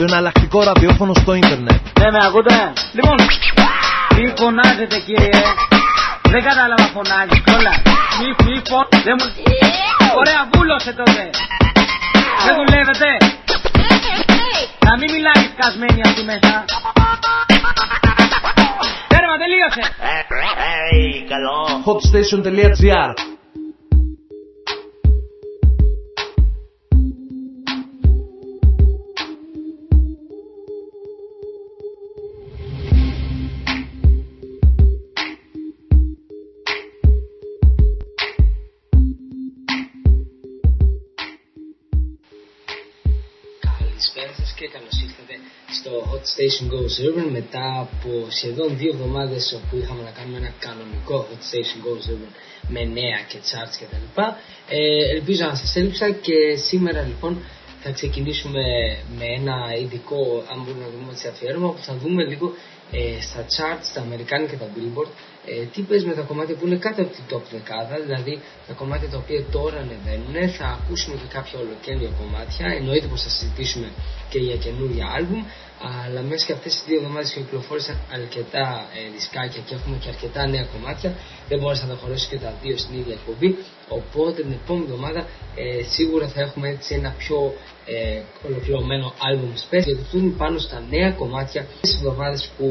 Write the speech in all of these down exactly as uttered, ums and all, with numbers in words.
το εναλλακτικό ραδιόφωνο στο ίντερνετ. Ναι, με ακούτε? Λοιπόν, μη φωνάζετε κύριε. Δεν κατάλαβα φωνάζει κιόλα. Μη μη φων... Δεν μου... Ωραία, βούλωσε τότε. Δεν δουλεύετε. Να μην μιλάει σκασμένη αυτή μέσα. Τέρμα, τελείωσε. Καλό. hotstation.gr. Καλησπέρα σας και καλώς ήρθατε στο Hot Station Goes Urban μετά από σχεδόν δύο εβδομάδες όπου είχαμε να κάνουμε ένα κανονικό Hot Station Goes Urban με νέα και charts κτλ. Ε, ελπίζω να σας έλειψα και σήμερα λοιπόν θα ξεκινήσουμε με ένα ειδικό, αν μπορούμε να δούμε έτσι, αφιέρωμα που θα δούμε λίγο ε, στα charts, τα Αμερικάνικα και τα Billboard, ε, τι παίζει με τα κομμάτια που είναι κάτω από την top δεκάδα, δηλαδή τα κομμάτια τα οποία τώρα ανεβαίνουν. Θα ακούσουμε και κάποια ολοκαίνουργια κομμάτια, εννοείται πως θα συζητήσουμε και για καινούργια άλμπουμ, αλλά μέσα και αυτές τις δύο εβδομάδες κυκλοφόρησαν αρκετά ε, δισκάκια και έχουμε και αρκετά νέα κομμάτια. Δεν μπόρεσα να τα χωρέσω και τα δύο στην ίδια εκπομπή, οπότε την επόμενη εβδομάδα ε, σίγουρα θα έχουμε έτσι ένα πιο ε, ολοκληρωμένο album space, γιατί αυτό είναι πάνω στα νέα κομμάτια τις εβδομάδες που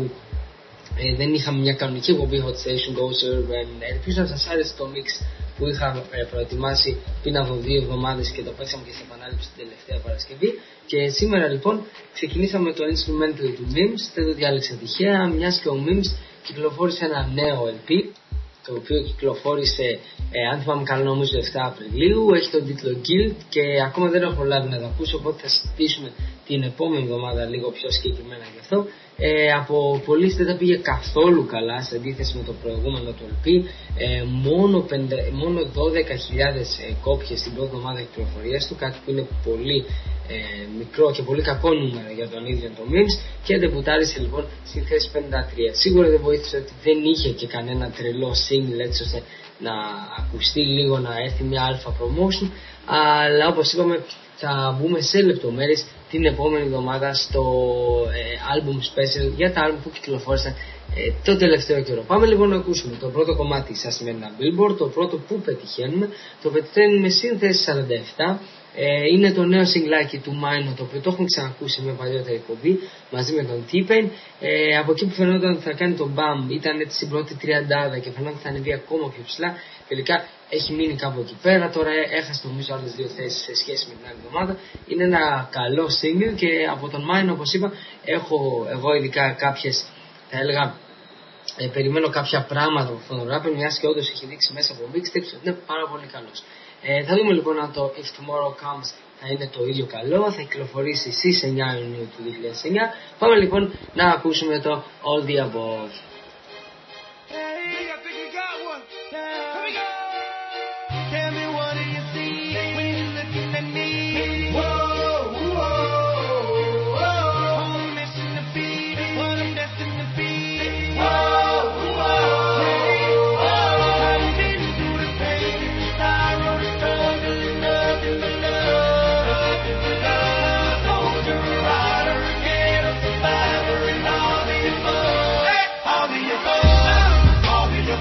ε, δεν είχαμε μια κανονική εκπομπή Hot Station Goes Urban. Ελπίζω να σας άρεσε το mix που είχα ε, προετοιμάσει πριν από δύο εβδομάδες και το παίξαμε και στην επανάληψη την τελευταία Παρασκευή. Και σήμερα λοιπόν ξεκινήσαμε με το instrumental του Mims. Δεν το διάλεξα τυχαία, μιας και ο Mims κυκλοφόρησε ένα νέο ελ πι, το οποίο κυκλοφόρησε, ε, αν θυμάμαι καλά, νομίζω επτά Απριλίου. Έχει τον τίτλο Guild και ακόμα δεν έχω προλάβει να το ακούσω, οπότε θα συζητήσουμε την επόμενη εβδομάδα λίγο πιο συγκεκριμένα γι' αυτό. Ε, από πωλήσεις δεν τα πήγε καθόλου καλά σε αντίθεση με το προηγούμενο του ελ πι. Ε, μόνο, πέντε, μόνο δώδεκα χιλιάδες ε, κόπιες στην πρώτη εβδομάδα κυκλοφορίας του, κάτι που είναι πολύ ε, μικρό και πολύ κακό νούμερο για τον ίδιο το Mims, και ντεμπουτάρισε λοιπόν στη θέση πενήντα τρία. Σίγουρα δεν βοήθησε ότι δεν είχε και κανένα τρελό single έτσι ώστε να ακουστεί λίγο, να έρθει μια alpha promotion, αλλά όπως είπαμε θα μπούμε σε λεπτομέρειες την επόμενη εβδομάδα στο ε, album special για τα album που κυκλοφόρησαν ε, το τελευταίο καιρό. Πάμε λοιπόν να ακούσουμε το πρώτο κομμάτι στα σημερινά Billboard, το πρώτο που πετυχαίνουμε. Το πετυχαίνουμε στην θέση σαράντα επτά. Ε, είναι το νέο σιγκλάκι του Mino, το οποίο το έχουμε ξανακούσει σε μια παλιότερη εκπομπή μαζί με τον T-Pain. Ε, από εκεί που φαινόταν ότι θα κάνει τον BAM, ήταν έτσι στην πρώτη τριαντάδα και φαινόταν ότι θα ανεβεί ακόμα πιο ψηλά. Τελικά έχει μείνει κάπου εκεί πέρα. Τώρα έχασε νομίζω άλλες δύο θέσεις σε σχέση με την άλλη εβδομάδα. Είναι ένα καλό single και από τον Mino, όπως είπα, έχω εγώ ειδικά κάποιες, θα έλεγα, ε, περιμένω κάποια πράγματα από αυτόν τον rapper, μιας και όντως έχει δείξει μέσα από mixtapes ότι είναι πάρα πολύ καλός. Ε, θα δούμε λοιπόν αν το If Tomorrow Comes θα είναι το ίδιο καλό. Θα κυκλοφορήσει στις εννιά Ιουνίου του δύο χιλιάδες εννιά. Πάμε λοιπόν να ακούσουμε το All the Above. All the above.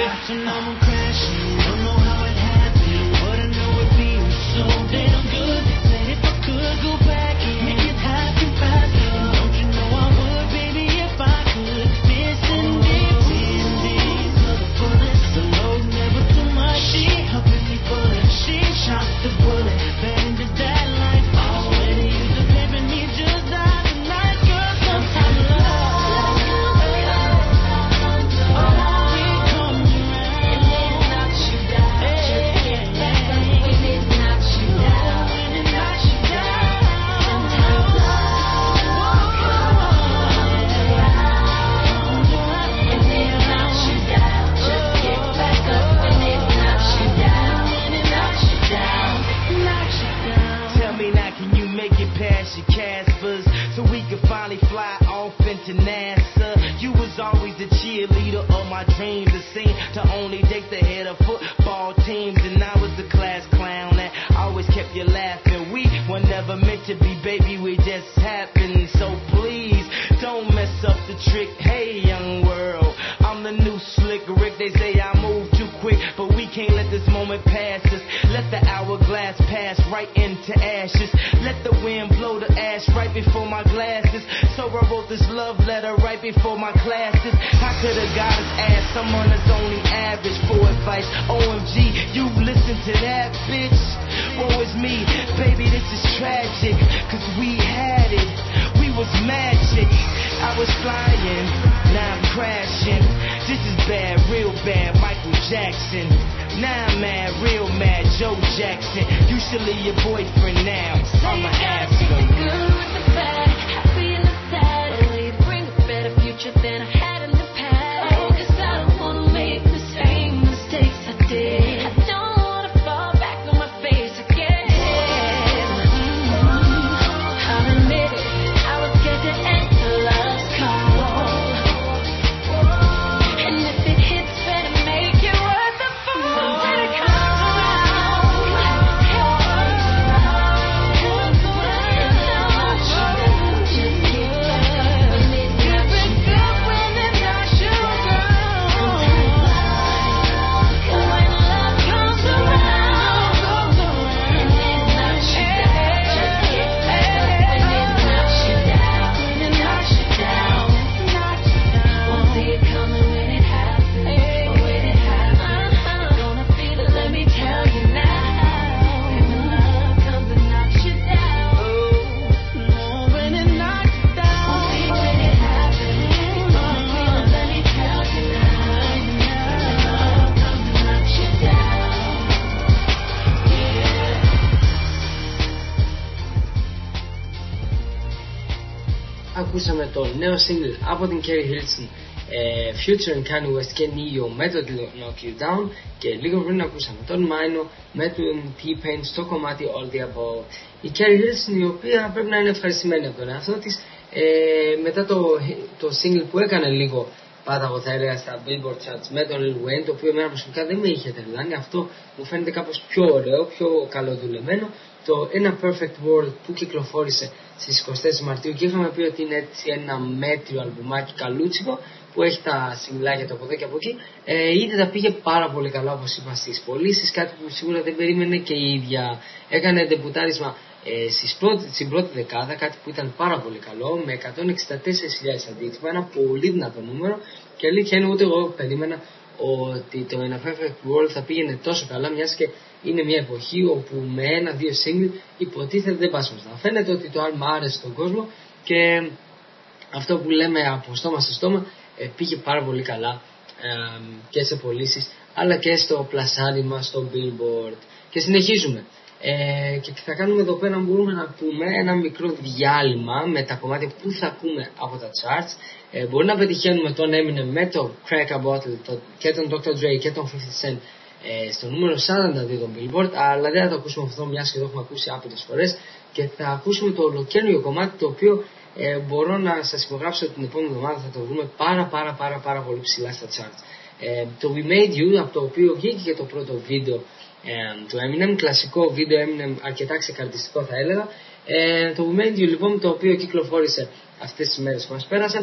Ακούσαμε το νέο single από την Carrie Hilson, ε, featuring Kanye West και Neo με το Knock You Down, και λίγο πριν ακούσαμε τον Mino με τον T-Pain στο κομμάτι All the Above. Η Carrie Hilson, η οποία πρέπει να είναι ευχαριστημένη από τον εαυτό της, ε, μετά το, το single που έκανε λίγο πάταγο θα έλεγα στα Billboard Charts με τον Lil Wayne, το οποίο εμένα προσωπικά δεν με είχε τρελάνει. Αυτό μου φαίνεται κάπως πιο ωραίο, πιο καλοδουλεμένο. Το In a Perfect World που κυκλοφόρησε στις εικοστή τέταρτη Μαρτίου και είχαμε πει ότι είναι έτσι ένα μέτριο αλμπουμάκι καλούτσικο που έχει τα σιγγλάκια το από εδώ και από εκεί, ε, ήδη τα πήγε πάρα πολύ καλά, όπως είπα, στις πωλήσεις, κάτι που σίγουρα δεν περίμενε και η ίδια. Έκανε ντεμπουτάρισμα ε, στις πρώτη, στην πρώτη δεκάδα, κάτι που ήταν πάρα πολύ καλό, με εκατόν εξήντα τέσσερις χιλιάδες αντίτυπα, ένα πολύ δυνατό νούμερο, και αλήθεια είναι ούτε εγώ περίμενα ότι το In a Perfect World θα πήγαινε τόσο καλά, μιας και είναι μια εποχή όπου με ένα-δύο single υποτίθεται δεν πας μπροστά. Φαίνεται ότι το άλμα άρεσε στον κόσμο και αυτό που λέμε από στόμα σε στόμα ε, πήγε πάρα πολύ καλά ε, και σε πωλήσεις αλλά και στο πλασάρισμα στο Billboard. Και συνεχίζουμε. Ε, και θα κάνουμε εδώ πέρα, μπορούμε να πούμε ένα μικρό διάλειμμα με τα κομμάτια που θα ακούμε από τα charts. Ε, μπορεί να πετυχαίνουμε τον Eminem με το Crack a Bottle το, και τον ντόκτορ Dre και τον fifty Cent ε, στο νούμερο σαράντα δύο των Billboard, αλλά δεν θα το ακούσουμε αυτό, μιας και το έχουμε ακούσει άπειρες φορές, και θα ακούσουμε το ολοκαίνουργιο κομμάτι, το οποίο ε, μπορώ να σας υπογράψω ότι την επόμενη εβδομάδα θα το βρούμε πάρα πάρα πάρα πάρα πολύ ψηλά στα charts. Ε, το We Made You, από το οποίο βγήκε και το πρώτο βίντεο ε, του Eminem, κλασικό βίντεο Eminem, αρκετά ξεκαρδιστικό θα έλεγα. Ε, το We Made You λοιπόν, το οποίο κυκλοφόρησε αυτές τις μέρες που μας πέρασαν,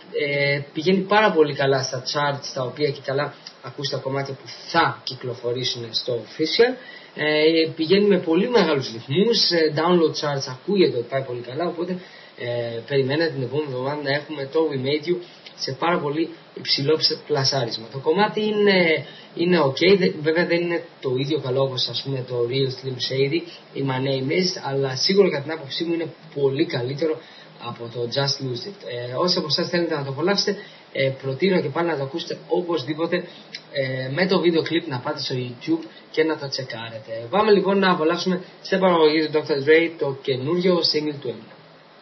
Ε, πηγαίνει πάρα πολύ καλά στα charts, τα οποία και καλά ακούστε τα κομμάτια που θα κυκλοφορήσουν στο official. Ε, πηγαίνει με πολύ μεγάλους ρυθμούς, ε, download charts ακούγεται ότι πάει πολύ καλά, οπότε ε, περιμένετε την επόμενη εβδομάδα να έχουμε το We Made You σε πάρα πολύ υψηλό πλασάρισμα. Το κομμάτι είναι, είναι ok, βέβαια δεν είναι το ίδιο καλό όπως ας πούμε το Real Slim Shady ή My Name Is, αλλά σίγουρα κατά την άποψή μου είναι πολύ καλύτερο από το Just Lose It. Ε, όσοι από εσάς θέλετε να το απολαύσετε, ε, προτείνω και πάλι να το ακούσετε οπωσδήποτε ε, με το βίντεο κλιπ, να πάτε στο YouTube και να το τσεκάρετε. Πάμε λοιπόν να απολαύσουμε σε παραγωγή του ντόκτορ Dre το καινούριο single του Eminem.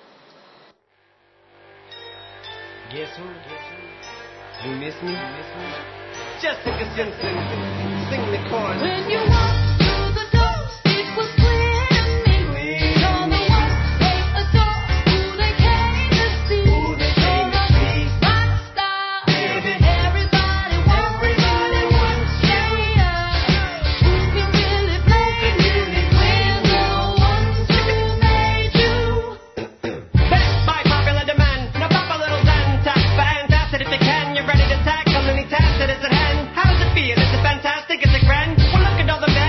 Guess who? You miss me? Jessica Simpson, sing the chorus. When you walk through the door, it was clear to me. You're the one they adore, who they came to see. Who they came to see. Rock star, baby. Everybody wants everybody wants you. Who can really play music when the ones who made you? Backed by popular demand, now pop a little Zanta. Fantastic if you can, you're ready to tackle any task that is at hand. How's it feel? Is it fantastic? Is it grand? Well, look at all the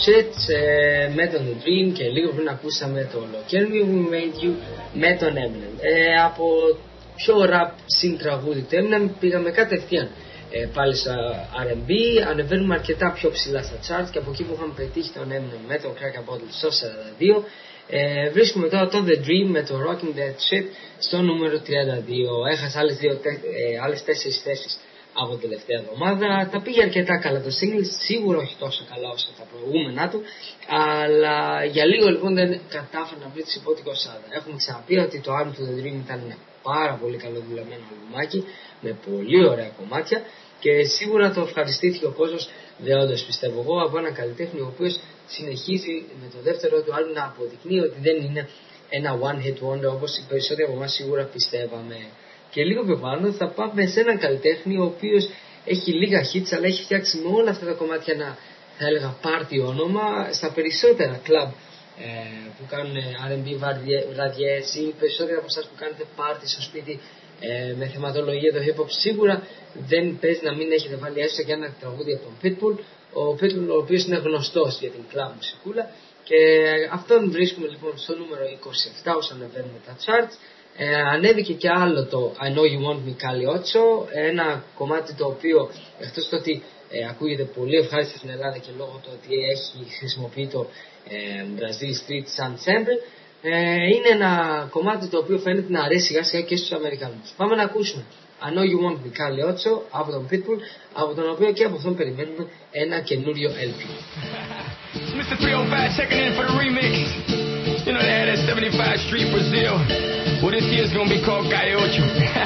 Shit ε, με τον The Dream και λίγο πριν ακούσαμε το Look and We Made You με τον Eminem. Ε, από πιο rap συν τραγούδι του Eminem πήγαμε κατευθείαν ε, πάλι στα αρ εντ μπι, ανεβαίνουμε αρκετά πιο ψηλά στα charts και από εκεί που είχαμε πετύχει τον Eminem με τον Crack a Bottle στο σαράντα δύο ε, βρίσκουμε τώρα τον The Dream με το Rockin' That Shit στο νούμερο τριάντα δύο. Έχασε άλλες, δύο, ε, άλλες τέσσερις θέσεις από την τελευταία εβδομάδα. Τα πήγε αρκετά καλά το single, σίγουρα όχι τόσο καλά όσο τα προηγούμενα του, αλλά για λίγο λοιπόν δεν κατάφερε να βρει τις υπότικο εικοσάρια. Έχουμε ξαναπεί ότι το album του The Dream ήταν ένα πάρα πολύ καλό δουλεμένο αλμπουμάκι με πολύ ωραία κομμάτια και σίγουρα το ευχαριστήθηκε ο κόσμος δεόντως, πιστεύω εγώ, από έναν καλλιτέχνη ο οποίος συνεχίζει με το δεύτερο του album να αποδεικνύει ότι δεν είναι ένα one hit wonder όπως οι περισσότεροι από εμάς σίγουρα πιστεύαμε. Και λίγο πιο πάνω θα πάμε σε έναν καλλιτέχνη ο οποίος έχει λίγα hits αλλά έχει φτιάξει με όλα αυτά τα κομμάτια ένα, θα έλεγα, party όνομα στα περισσότερα club ε, που κάνουν αρ εντ μπι βραδιές ή περισσότεροι από εσάς που κάνετε party στο σπίτι ε, με θεματολογία το hip hop. Σίγουρα δεν παίζει να μην έχετε βάλει έστω και ένα τραγούδι από τον Pitbull, ο Pitbull ο οποίος είναι γνωστός για την club μουσικούλα και αυτόν βρίσκουμε λοιπόν στο νούμερο είκοσι επτά όσο ανεβαίνουμε τα charts. Ε, ανέβηκε και άλλο το I Know You Want Me Caliocho, ένα κομμάτι το οποίο εκτός το ότι ε, ακούγεται πολύ ευχάριστο στην Ελλάδα και λόγω του ότι έχει χρησιμοποιεί το ε, Brazil Street σαν sample, ε, είναι ένα κομμάτι το οποίο φαίνεται να αρέσει σιγά σιγά και στους Αμερικανούς. Πάμε να ακούσουμε I Know You Want Me Caliocho από τον Pitbull, από τον οποίο και από αυτόν περιμένουμε ένα καινούριο ελ πι. Mister three oh five checking in for the remix. You know they had that seventy-five Street Brazil. Well, this year's gonna be called Caliocho.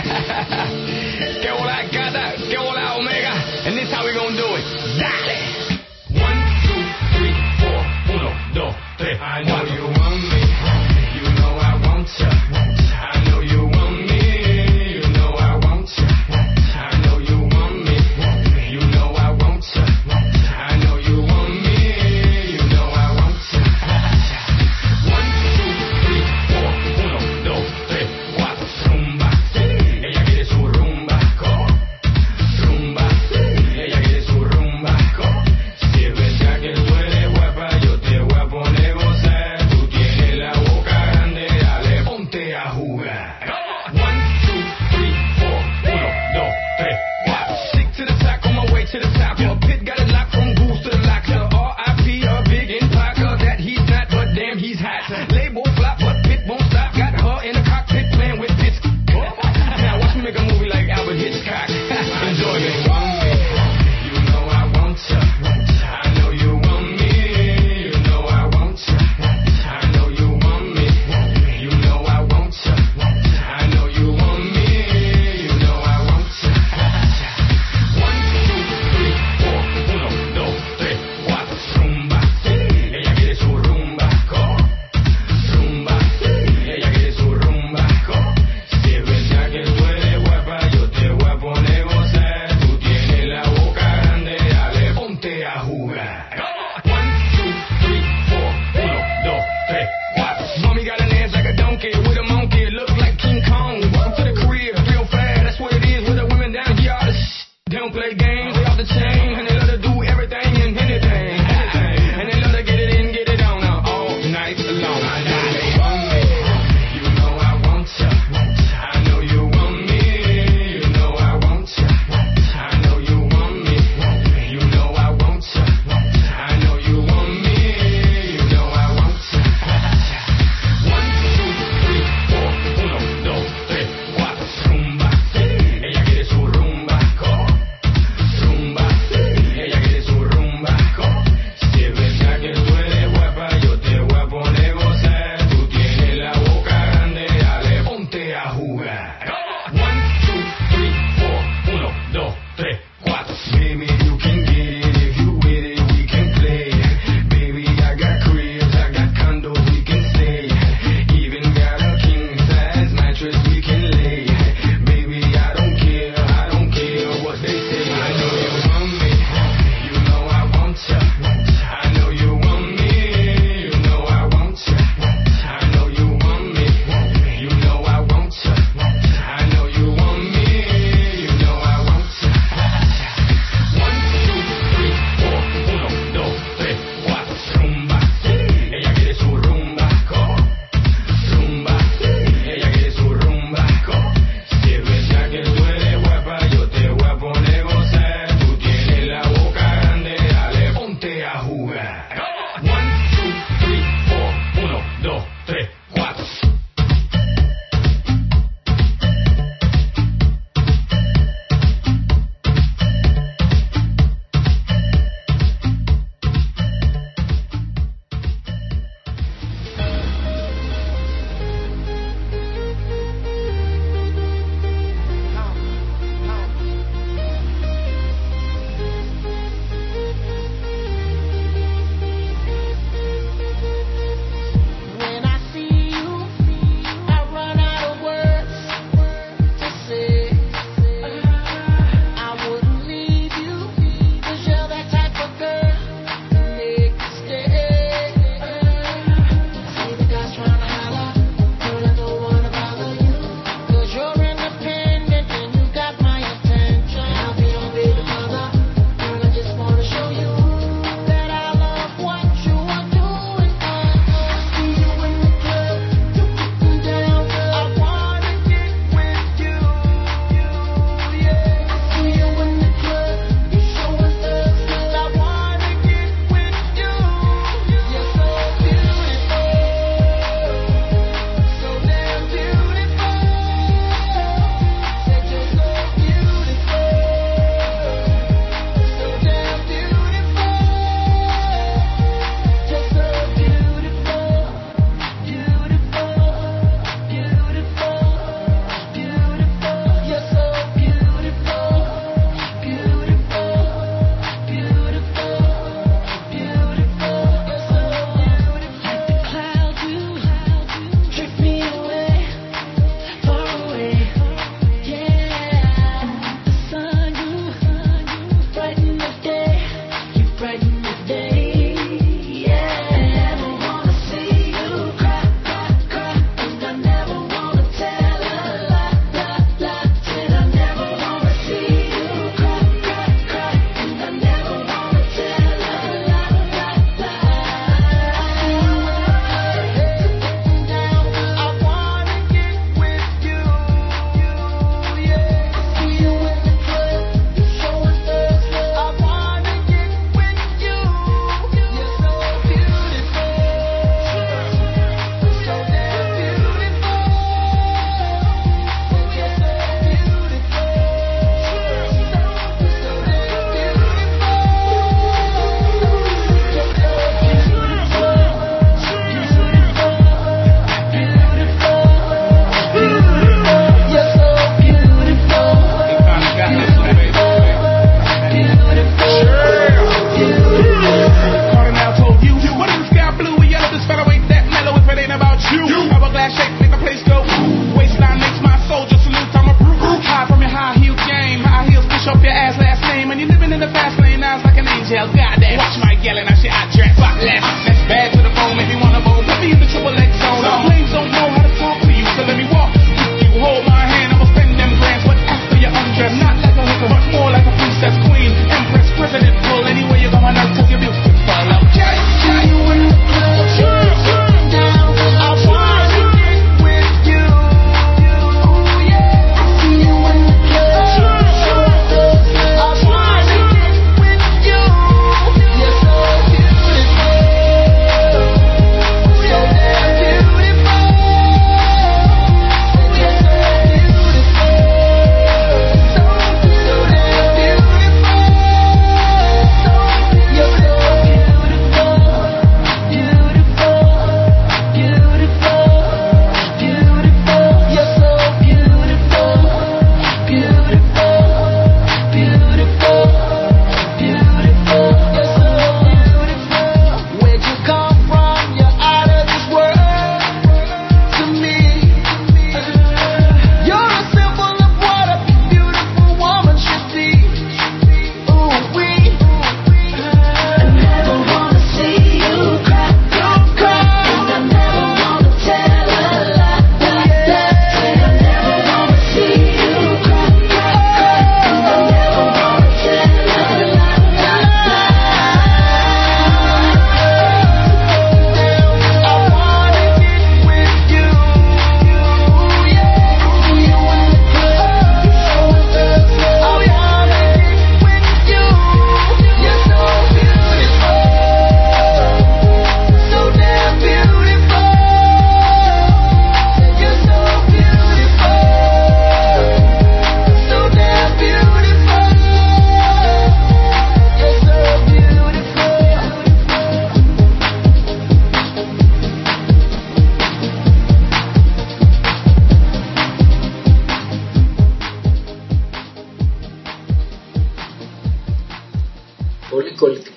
Que hola gata, que hola omega, and this how we gonna do it. Dale. One, two, three, four, uno, dos, tres. I know you want me, you know I want ya. I know you want me, you know I want ya. I know you want me, you know I want ya. I know you want me, you know I want ya. One, two, three, four, uno, dos, tres, cuatro. Rumba, ella quiere su rumba, co. Rumba, ella quiere su rumba, co. Si es verdad que tú eres guapa, yo te voy a poner gozar. Tú tienes la boca grande, dale, ponte a jugar. One, two, three, four, uno, dos, tres, cuatro. Stick to the top, on my way to the top. Your pit got it locked from goose to the lock. To R I P, a big impact, that he's not, but damn he's hot. Label flop, but pit won't stop. Got her in the cockpit playing with bits. Now watch me make a movie like Albert Hitchcock. Enjoy it. You know I want ya. I know you want me. You know I want ya. I know you want me. You know I want ya. I know you want me. You know I want ya. One, two, three, four, uno, dos, tres, cuatro. Rumba, ella quiere su rumba, co. Rumba, ella quiere su rumba, co. Si es verdad que tú eres guapa, yo te voy a poner gozar. Tú tienes la boca grande, dale, ponte a jugar. One, two, three, four, uno, dos, tres, cuatro. Mommy got an ass like a donkey with a monkey, look like King Kong. Welcome to the career, real fast, that's what it is with the women down here. All the sh- they don't play games, they off the chain, and they love to do everything and anything, anything. And they love to get it in, get it on uh, all night long. You know I want ya. I know you want me. You know I want ya. I know you want me. You know I want ya. I know you want me. You know I want ya. One, two, three, four, uno, dos, tres, cuatro. Rumba, ella quiere su rumba, co. Rumba, ella quiere su rumba, co. Si es verdad que tú eres guapa, yo te voy a poner gozar.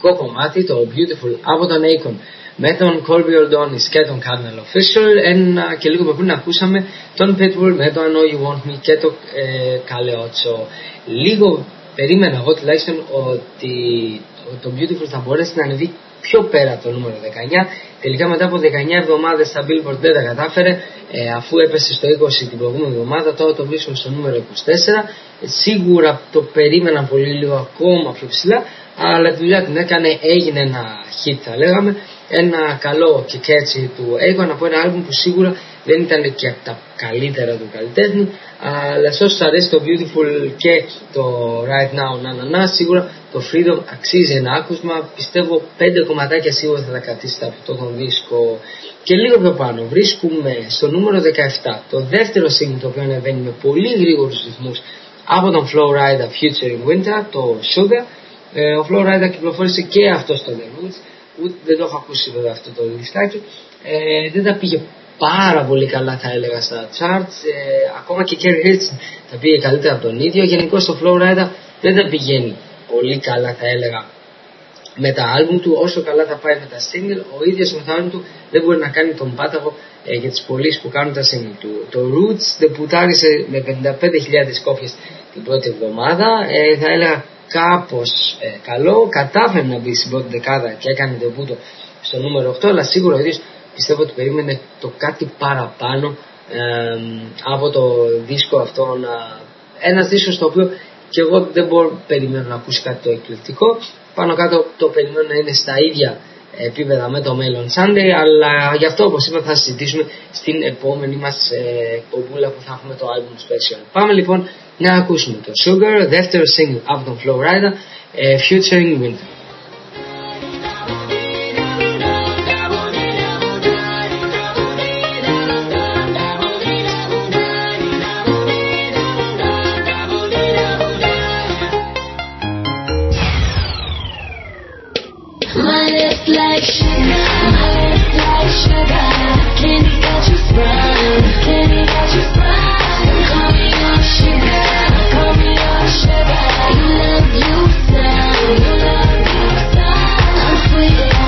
εξαιρετικό κομμάτι, το Beautiful από τον Akon με τον Colby Ordonis και τον Cardinal Official. Ένα και λίγο πριν ακούσαμε τον Pitbull με το I Know You Want Me και το ε, Kaleocho. Λίγο περίμενα εγώ τουλάχιστον ότι το Beautiful θα μπορέσει να ανεβεί πιο πέρα από το νούμερο δεκαεννιά. Τελικά μετά από δεκαεννιά εβδομάδες στα Billboard δεν τα κατάφερε, ε, αφού έπεσε στο είκοσι την προηγούμενη εβδομάδα. Τώρα το βρίσκουν στο νούμερο είκοσι τέσσερα. Ε, σίγουρα το περίμενα πολύ λίγο ακόμα πιο ψηλά, αλλά τη δουλειά την έκανε, έγινε ένα hit θα λέγαμε, ένα καλό και catchy του Akon από ένα άλμπουμ που σίγουρα δεν ήταν και από τα καλύτερα του καλλιτέχνη, αλλά σε όσους αρέσει το Beautiful και το Right Now να να να, σίγουρα το Freedom αξίζει ένα άκουσμα. Πιστεύω πέντε κομματάκια σίγουρα θα τα κρατήσετε από αυτό τον δίσκο. Και λίγο πιο πάνω βρίσκουμε στο νούμερο δεκαεπτά το δεύτερο single, το οποίο ανεβαίνει με πολύ γρήγορους ρυθμούς από τον Flo Rida featuring Winter, το Sugar. ε, Ο Flo Rida κυκλοφόρησε και αυτό στο The Roots, ούτε δεν το έχω ακούσει βέβαια αυτό το δισκάκι. ε, Δεν τα πήγε πάρα πολύ καλά θα έλεγα στα charts, ε, ακόμα και Kerry Hilson τα πήγε καλύτερα από τον ίδιο. Γενικώς το Flo Rida δεν τα πηγαίνει πολύ καλά θα έλεγα με τα άλμπουμ του, όσο καλά θα πάει με τα single. Ο ίδιος με τα άλμπουμ του δεν μπορεί να κάνει τον πάταγο ε, για τις πωλήσεις που κάνουν τα single του. Το Roots δεμπουτάρισε με πενήντα πέντε χιλιάδες κόπιες την πρώτη εβδομάδα, ε, θα έλεγα κάπως ε, καλό. Κατάφερε να μπει στην πρώτη δεκάδα και έκανε ντεμπούτο στο νούμερο οκτώ, αλλά σίγουρα ο ίδιος πιστεύω ότι περίμενε το κάτι παραπάνω ε, από το δίσκο αυτό. Ένας δίσκος το οποίο και εγώ δεν μπορώ περιμένω να ακούσει κάτι το εκπληκτικό. Πάνω κάτω το περιμένω να είναι στα ίδια επίπεδα με το Melon Sunday, αλλά γι' αυτό όπως είπα θα συζητήσουμε στην επόμενη μας ε, εκπομπούλα που θα έχουμε το album special. Πάμε λοιπόν να ακούσουμε το Sugar, δεύτερο single από τον Flo Rida, ε, featuring Winter. My lips like sugar, my lips like sugar. Candy got you sprung, candy got you sprung. Call me your sugar, call me your sugar. You love you some, you love you some. I'm sweet and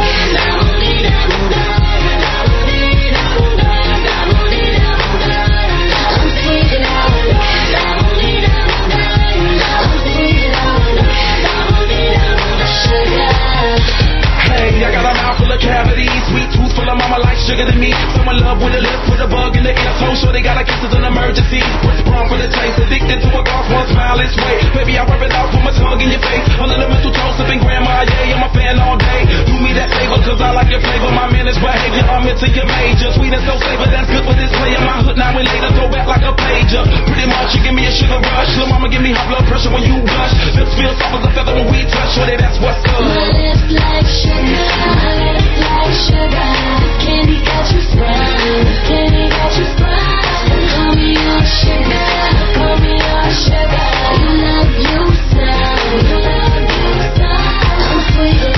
I got a mouth full of cavities, sweet tooth full of mama like sugar to me. Someone love with a lip, put a bug in the ear, so sure they gotta kiss it an emergency. What's wrong for the taste? Addicted to a golf, one smile is way. Baby, I rub it out, put my tongue in your face. A little mental toast up in grandma, yeah, I'm a fan all day. Do me that favor, cause I like your flavor. My managed behavior, I'm into your major. Sweet and so flavor, that's good for this player. My hood now and later, throw back like a pager. Pretty much, you give me a sugar rush. Lil' mama give me high blood pressure when you gush. Lips feel soft as a feather when we touch. Shorty, that's what's up. my lips like sugar, my lips like sugar. Candy got you sprung, candy got you sprung. Call me your sugar, call me your sugar. You love you some, you love you some. I'm sweet and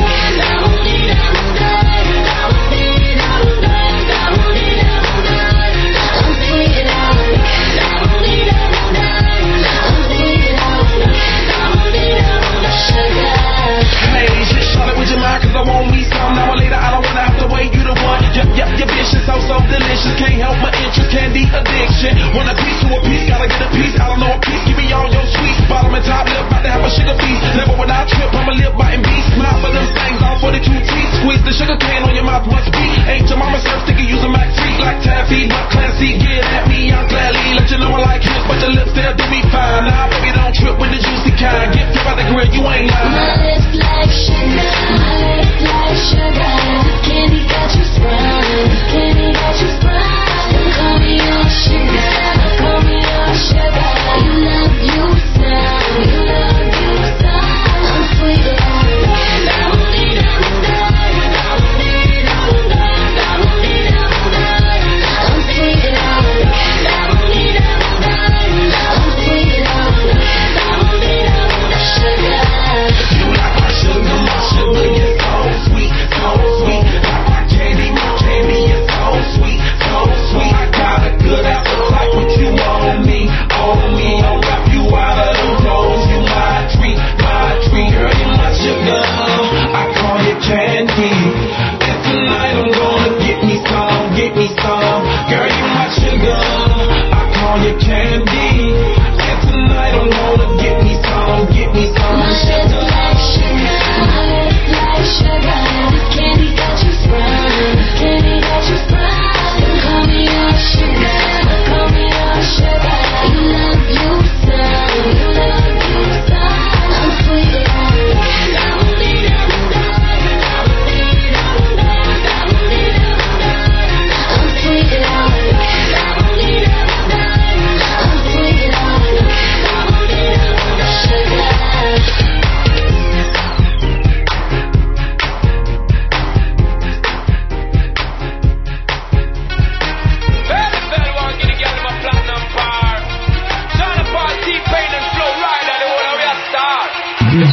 cause I want me some. Now or later I don't wanna have to wait. You the one. Yep, yep, your bitch is so so delicious. Can't help my interest, candy addiction. Want a piece to a piece, gotta get a piece. I don't know a piece, give me all your sweets. Bottom and top lip, about to have a sugar feast. Never when I trip, I'm a lip biting beast. Smile for them things, all forty-two teeth. Squeeze the sugar cane on your mouth, must be. Ain't your mama surf sticker, use a Mac freak like taffy, but classy. Get at me, I'm gladly let you know I like his, but your lips they'll do me fine. Nah, baby, don't trip with the juicy kind. Get flip out the grill, you ain't lying. my lips like sugar, my lips like sugar. Candy got you sprung, candy got you sprung. Call me your sugar, call me your sugar. You love you some, you love you some. I'm sweet and I'm sweet and sugar.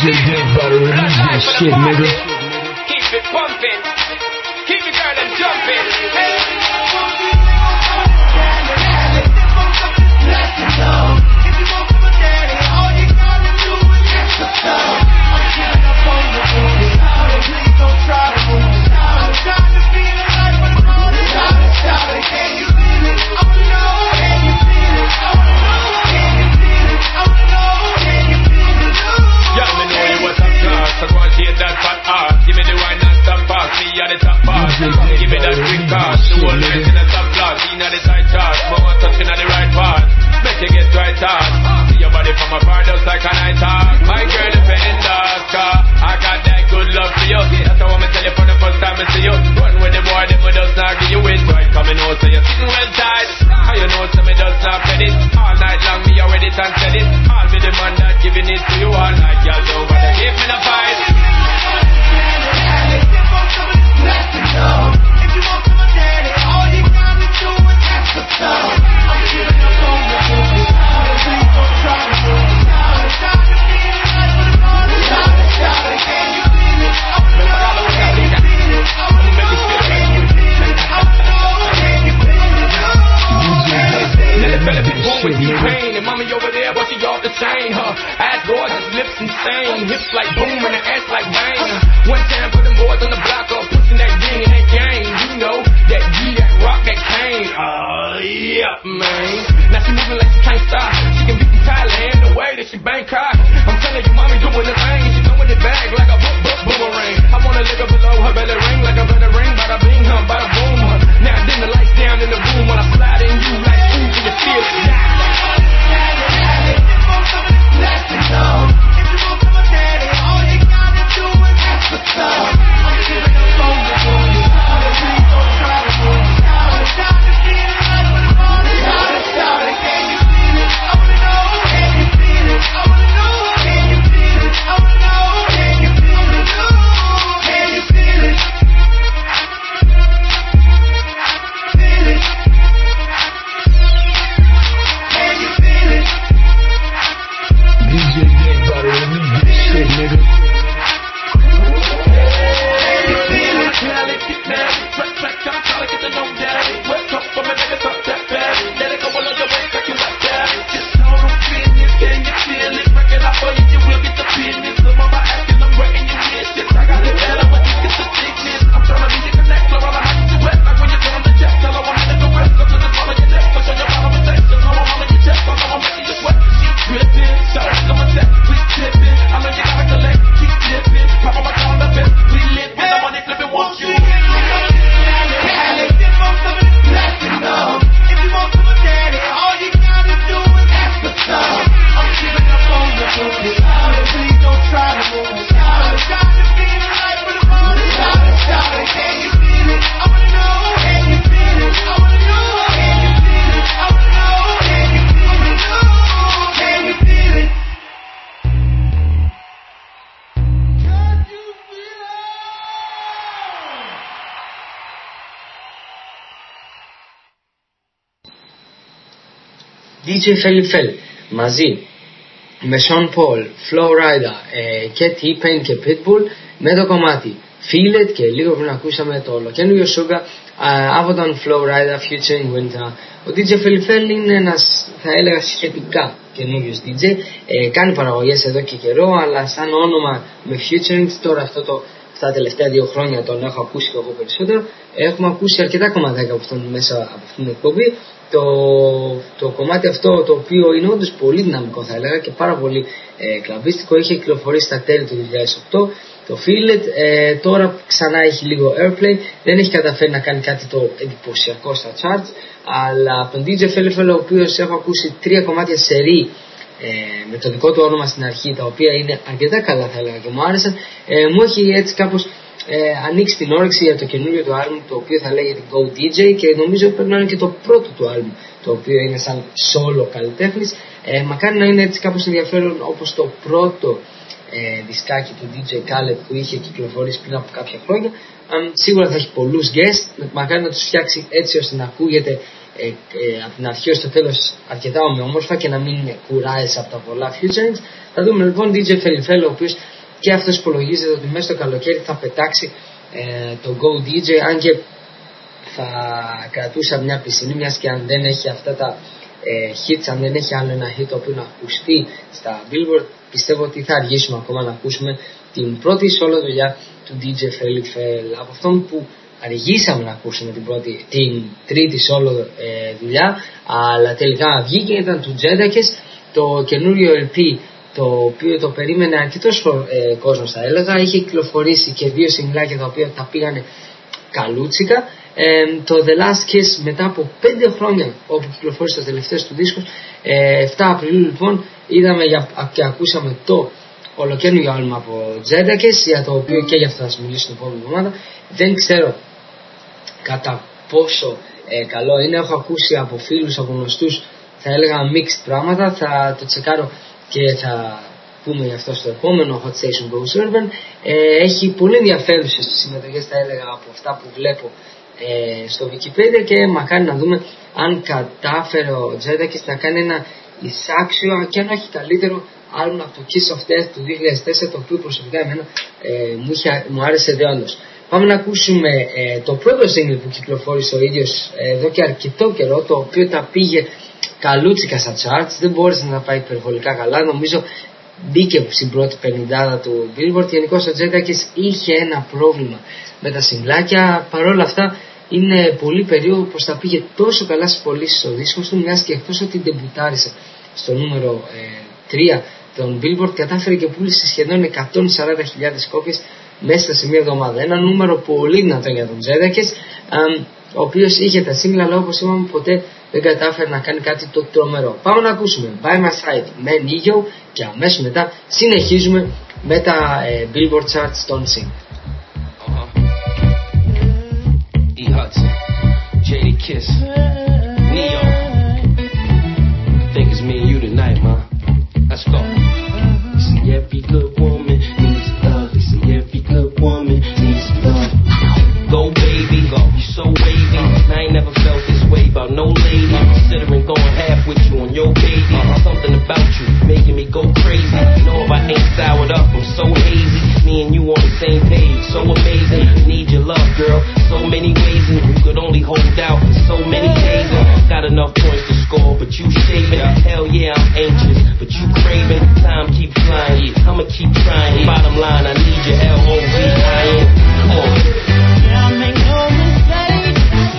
Bloodline for the party. Keep it pumping. Keep the girl and jumping. Hey. So go and shake that fat ass. Give me the wine and stop pass. Me at the top pass. Give me that quick cash. The whole rest in the top class. In the tight chart. More touching at the right part. Make you get right hard. See your body from afar just like a night hawk. My girl is in the car. I got that good love for you. That's how I'm tell you from the first time I see you. Run with the boy, them will just not give you it. Right coming out so you're sitting well tight. How you know so me just not fed it. All night long me already and said it. All me the man that giving it to you all night. Y'all don't wanna give me the fight. If you want some of this blessing, no. If you want some of daddy, all you gotta do is ask for some. I'm giving up on the moon. Please don't try to move. Try to feel it like with a party. Shout it, shout it, can you feel it? I wanna know, can you feel it? I wanna know, can you feel it? I wanna know, can you feel it? Let it better be born with T-Pain. And mommy over there, but she off the chain, huh? Ass gorgeous, lips insane. Hips like boom and her ass like bang. One time put them boys on the block up, pushing that ding in that game. You know, that G, that rock, that cane. Oh, yeah, man. Now she moving like she can't stop. She can be from Thailand, the way that she Bangkok. I'm telling you, mommy doing the thing. She throwing it back like a book, book, boomerang. I wanna lick her below her belly ring like a better ring. Bada bing, huh, bada boom, huh. Now then the lights down in the room when I slide in you like ooh, can you feel it? Nah. Blessings on. If you want some of daddy, all you gotta do is ask for some. I'm giving up on the moon. Please don't try to move. Shout it, feel it like with a party. Shout it, shout it, can you feel it? I wanna know, can you feel it? I wanna know, can you feel it? I wanna know, can you feel it? Can you feel it? Feel it. Can you feel it? D J Gang body, let me get shit, nigga. Can you feel it? Tell it, get mad. Track, track, I'm trying to get to know daddy. What's up for me, nigga, talk that bad. Let it go all on your way, like you like that. Just all the business, can you feel it? Break it up for you, you will get the business. The mama asking, I'm writing you this shit. I got it better when you get the thickness. I'm trying to be your connector, all I have to wet. Like when you're doing the jet, tell her I'm in the rest. Up to the bottom of your neck, push on your bottom of sex. Just know I'm on your chest, I know I'm making you sweat. She dripping, so come on, set, we tipping. I know you gotta collect, keep dipping. Pop on my car on the best, we lit. When the money flipping, want you. If you want some of this blessing, no. If you want some of daddy, all you gotta do is ask for some. I'm giving up on the moon. Please don't try to move. Try to feel it like with a party. Shout it, shout it, can you feel it? I wanna know, can you feel it? I wanna know, can you feel it? I wanna know, can you feel it? Can you feel it? ντι τζέι Felifel μαζί με Sean Paul, Flo Rida ε, και T-Pain και Pitbull με το κομμάτι Feel It, και λίγο πριν ακούσαμε το ολοκαίνουργιο Sugar uh, από τον Flo Rida featuring Winter. Ο ντι τζέι Felifel είναι ένας, θα έλεγα, σχετικά καινούριος ντι τζέι, ε, κάνει παραγωγές εδώ και καιρό, αλλά σαν όνομα με featuring τώρα αυτό το αυτά τα τελευταία δύο χρόνια τον έχω ακούσει και εγώ περισσότερο. Έχουμε ακούσει αρκετά κομμάτια από αυτόν μέσα από αυτήν την εκπομπή. Το, το κομμάτι αυτό, το οποίο είναι όντως πολύ δυναμικό, θα έλεγα, και πάρα πολύ ε, κλαμπίστικο, είχε κυκλοφορήσει στα τέλη του δύο χιλιάδες οκτώ. Το Feel It ε, τώρα ξανά έχει λίγο airplay, δεν έχει καταφέρει να κάνει κάτι το εντυπωσιακό στα charts, αλλά από τον ντι τζέι Felifel, ο οποίος έχω ακούσει τρία κομμάτια σερί Ε, με το δικό του όνομα στην αρχή, τα οποία είναι αρκετά καλά, θα έλεγα, και μου άρεσαν, ε, μου έχει έτσι κάπως ε, ανοίξει την όρεξη για το καινούριο του άλμπουμ, το οποίο θα λέγεται Go ντι τζέι, και νομίζω πρέπει να είναι και το πρώτο του άλμπουμ, το οποίο είναι σαν solo καλλιτέχνης. ε, μακάρι να είναι έτσι κάπως ενδιαφέρον όπως το πρώτο ε, δισκάκι του ντι τζέι Khaled που είχε κυκλοφορήσει πριν από κάποια χρόνια. ε, σίγουρα θα έχει πολλούς guests, μακάρι να τους φτιάξει έτσι ώστε να ακούγεται Ε, ε, από την αρχή ως το τέλος αρκετά ομοιόμορφα και να μην κουράζει από τα πολλά featurings. Θα δούμε λοιπόν ντι τζέι Felifel, ο οποίος και αυτός υπολογίζεται ότι μέσα στο καλοκαίρι θα πετάξει ε, το Go ντι τζέι, αν και θα κρατούσα μια πισινή, μιας και αν δεν έχει αυτά τα ε, hits, αν δεν έχει άλλο ένα hit το οποίο να ακουστεί στα Billboard, πιστεύω ότι θα αργήσουμε ακόμα να ακούσουμε την πρώτη solo δουλειά του ντι τζέι Felix. Από αυτόν που αργήσαμε να ακούσουμε την, πρώτη, την τρίτη solo ε, δουλειά, αλλά τελικά βγήκε, ήταν του Jadakiss, το καινούριο ελ πι, το οποίο το περίμενε αρκετός ε, κόσμος, θα έλεγα. Είχε κυκλοφορήσει και δύο σιγγλάκια τα οποία τα πήγανε καλούτσικα. Ε, το The Last Kiss, μετά από πέντε χρόνια όπου κυκλοφόρησε το τελευταίο του δίσκο, ε, εφτά Απριλίου λοιπόν είδαμε για, και ακούσαμε το ολοκαίνουργιο άλμα από Jadakiss, για το οποίο και για αυτό θα σας μιλήσω την επόμενη εβδομάδα. Δεν ξέρω κατά πόσο ε, καλό είναι, έχω ακούσει από φίλους, από γνωστούς, θα έλεγα mixed πράγματα, θα το τσεκάρω και θα πούμε γι' αυτό στο επόμενο Hot Station Goes Urban. Ε, έχει πολύ ενδιαφέρουσες συμμετοχές, θα έλεγα, από αυτά που βλέπω ε, στο Wikipedia, και μακάρι να δούμε αν κατάφερε ο Jadakiss να κάνει ένα εισάξιο και αν όχι καλύτερο άλμπουμ από το Kiss of Death του δύο χιλιάδες τέσσερα, το οποίο προσωπικά εμένα ε, μου, είχε, μου άρεσε δεόντως. Πάμε να ακούσουμε ε, το πρώτο single που κυκλοφόρησε ο ίδιος ε, εδώ και αρκετό καιρό, το οποίο τα πήγε καλούτσικα στα charts, δεν μπόρεσε να τα πάει υπερβολικά καλά, νομίζω μπήκε στην πρώτη πενηντάδα του Billboard. Γενικώς ο Jadakiss είχε ένα πρόβλημα με τα σιγκλάκια, παρόλα αυτά είναι πολύ περίεργο πως τα πήγε τόσο καλά στις πωλήσεις στο δίσκο του, μιας και εκτός ότι ντεμπουτάρισε στο νούμερο ε, τρία των Billboard, κατάφερε και πούλησε σχεδόν εκατόν σαράντα χιλιάδες κόπιες μέσα σε μία εβδομάδα. Ένα νούμερο πολύ δυνατό για τον Jadakiss, ο οποίος είχε τα single, αλλά όπως είπαμε ποτέ δεν κατάφερε να κάνει κάτι το τρομερό. Πάμε να ακούσουμε By My Side με Nigel και αμέσως μετά συνεχίζουμε με τα ε, Billboard Charts των Sync. E Hudson, Jadakiss, Neo. Think it's me and you tonight, ma. Let's go. You see, every good woman needs love. You see, every good woman needs love. Go, baby, go. You so wavy. I ain't never felt this way about no lady. Considering going half with you on your baby. Something about you making me go crazy. You know if I ain't soured up, I'm so hazy. Me and you on the same page, so amazing. Need your love, girl. So many ways, and you could only hold out for so many days. And got enough points to score, but you shaving. Hell yeah, I'm anxious, but you craving. Time keep flying, I'ma keep trying. Bottom line, I need your L O V I N. Come on. Yeah, make no mistake.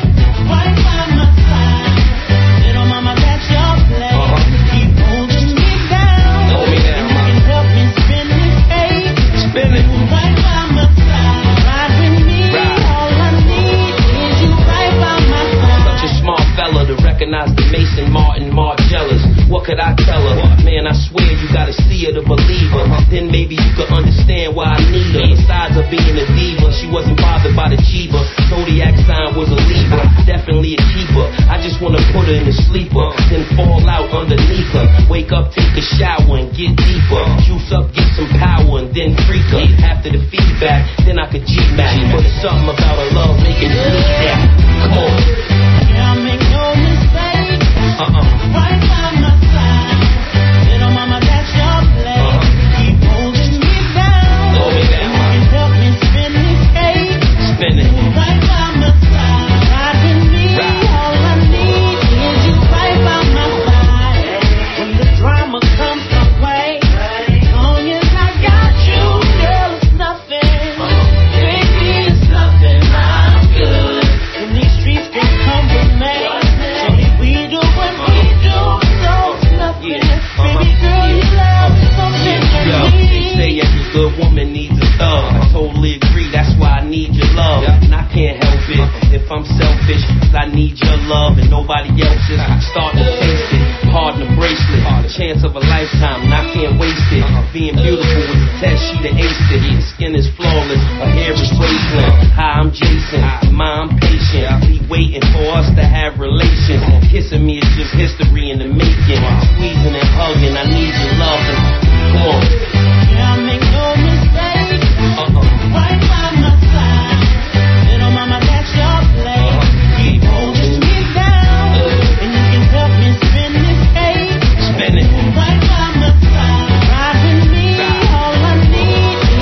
Right by my side. Little mama, that's your play. Uh-huh. Keep holding me down. Hold me down, you can help me spin this eight. Spin it. Right by my side. Ride with me. Ride. All I need is you right by my side. Such a smart fella to recognize the Mason Martin Margellas. What could I tell her? Man, I swear you gotta see her to believe her. Then maybe you could understand why I need her. Besides her being a diva, she wasn't bothered by the Jeeva. Zodiac sign was a Libra, definitely a keeper. I just wanna put her in a sleeper, then fall out underneath her. Wake up, take a shower and get deeper. Juice up, get some power and then freak her. After the feedback, then I could G-Mac. But it's something about her love making me need that. Come on. Yeah, make no mistake. Uh-uh. Right by my side. Little mama, that's your play. Uh-huh. Keep holding me down. Hold me down, you can help me spin this eight. Spin it. Right by my side. Ride with me. Ride. All I need is you right by my side. When the drama comes my way, as long as I got you, girl, it's nothing. Baby, it's nothing. I'm good. And these streets can come with me. So if we do what we do, so it's nothing. Yeah. Uh-huh. Baby girl, you love something Yo, for they me. say every good woman needs a thug. I totally agree, that's why I need your love. And I can't help it if I'm selfish, cause I need your love and nobody else's. Starting to taste it, hard in the bracelet. Chance of a lifetime, and I can't waste it. Being beautiful was a test, she the aced it. Her skin is flawless, her hair is wasteland. Hi, I'm Jason, ma, I'm patient. Be waiting for us to have relations. Kissing me is just history in the making. Squeezing and hugging, I need your love. And come on. Yeah, make no mistake. Uh-uh. Right by my side. Little mama, that's your play. Keep holding me down. And you can help me spin this eight. Spin it. Right by my side. Ride with me. All I need